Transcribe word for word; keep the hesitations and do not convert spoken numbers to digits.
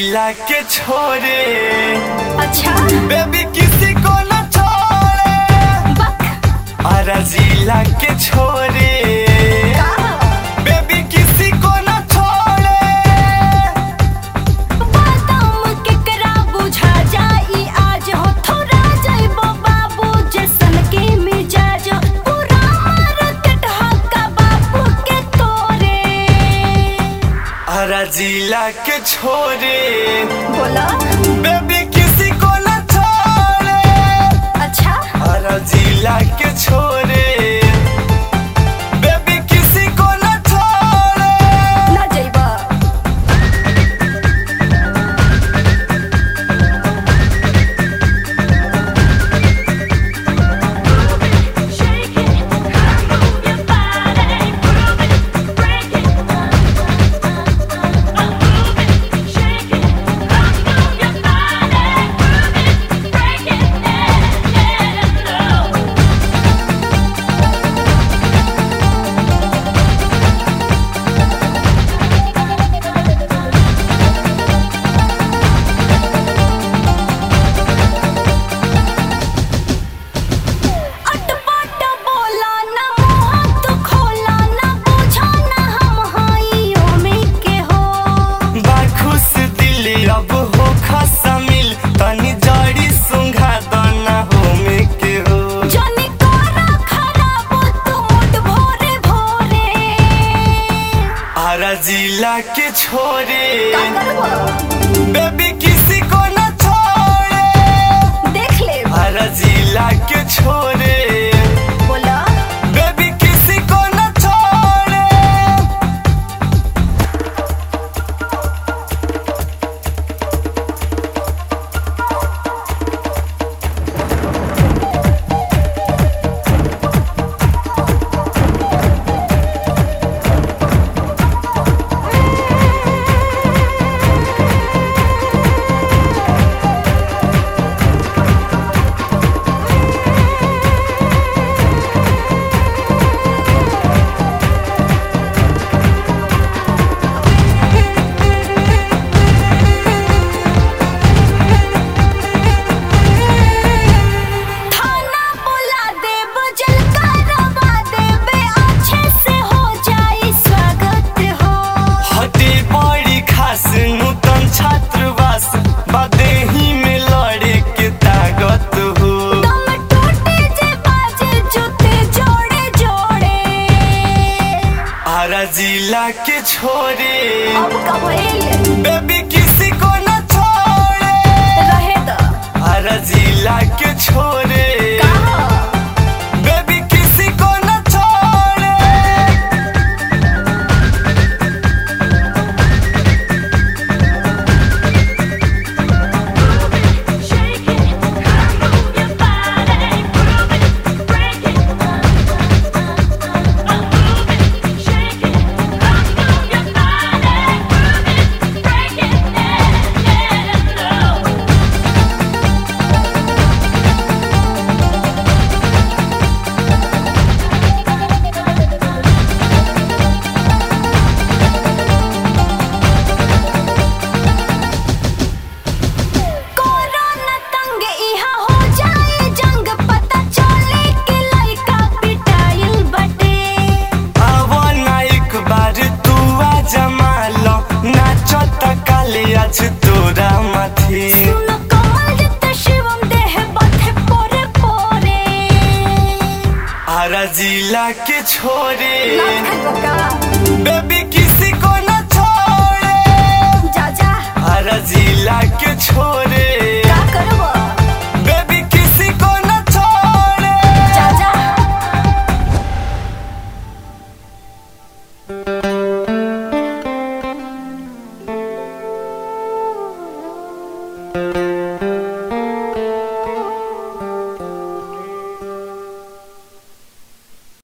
जिला के छोरे। अच्छा बेबी किसी को न छोड़े। आरा जिला के छोरे। बेबी किसी को न छोड़े। बादाम केकरा बुझा जाई आज हो थोड़ा जाइबो बाबू जैसन के मिजाज पूरा मार्केट हक्का बाबू के तोरे। आरा जिला के छोरे। बोला बेबी किसी को न छोड़े। अच्छा आरा जिला के छोरे। बेबी किसी को न छोड़े। ना जाइबा अटपट बोला ना मुंह तू खोला ना पूछा ना हम हाइयों में के हो। बाखुश दिल अब हो खसमिल तनी जड़ी सुंघा दना हो में के हो। जाने कारा खराब तू मुड भोरे भोरे। आरा जिला के छोरे। का करबो बेबी किसी को न छोड़े। देख ले आरा जिला के छोरे। बोला बेबी किसी को न छोड़े। थाना बुला देब जल करवा देबे अच्छे से हो जाई स्वागत हो। हटे बड़ी खास नूतन छात्रवास बदेही में लड़े के ताकत हो। दम टूटे जे बाजे जूते जोड़े जोड़े। आरा जिला के छोरे। अब का भइल बेबी किसी को न छोड़े। रहे द आरा जिला के छोरे। कहा बेबी किसी को न छोड़े। कोरोना तंग इहा हो जाए जंग पता चले के लइका पिटाइल बटे। आवा ना एक बार तू आ जमा लो नाचो त काले आज तोरा माथी। सुन कमल जित शिवम देह बथे पोरे पोरे। आरा जिला के छोरे। लाख का बेबी किसी को न छोड़े। जा जा आरा जिला के छोरे। का करबो बेबी किसी को न छोड़े। जा जा Thank